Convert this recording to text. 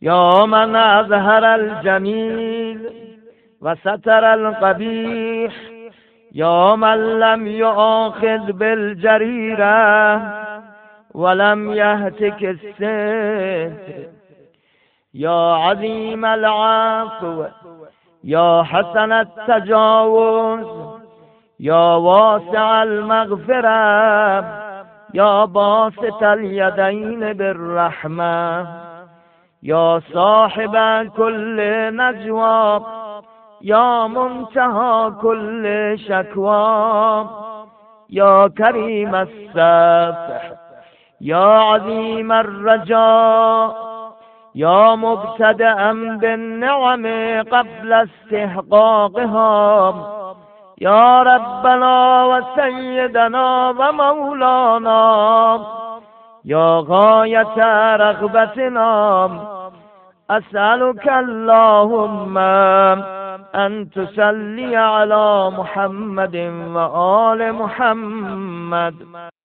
یا من اظهر الجمیل و ستر القبیح، یا من لم یؤاخذ بالجریرة ولم یهتک الستر، یا عظیم العفو، یا حسن التجاوز، یا واسع المغفرة، یا باسط الیدین بالرحمة، یا صاحب كل نجوى، یا منتهى كل شكوى، یا کریم السفح، یا عظیم الرجاء، یا مبتدئا بالنعم قبل استحقاقها، یا ربنا و سیدنا و مولانا، یا غایت رغبتنا، اسألك اللهم ان تصلی علی محمد و آل محمد.